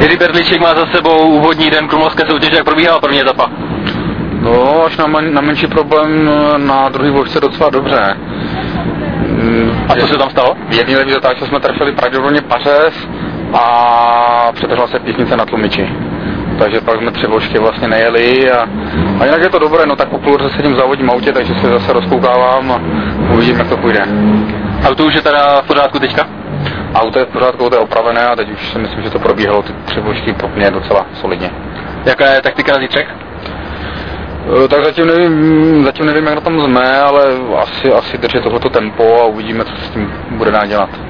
Jiří Berlíček má za sebou úvodní den krumlovské soutěže, jak probíhala první etapa? No, až na menší problém na druhý vůžce docela dobře. A co se tam stalo? V jedné levý zatáčce jsme trefili pravděpodobně pařez a přetržila se písnice na tlumiči. Takže pak jsme 3 vůžky vlastně nejeli a jinak je to dobré, no tak po půl roce sedím v závodním autě, takže se zase rozkoukávám a uvidím, jak to půjde. Auto už je teda v pořádku teďka? Auto je v pořádku, to je opravené a teď už si myslím, že to probíhalo ty 3 vůžky po mně docela solidně. Jaká je taktika na zítřek? Tak zatím nevím, jak na tom jsme, ale asi držet tohleto tempo a uvidíme, co se s tím bude dát dělat.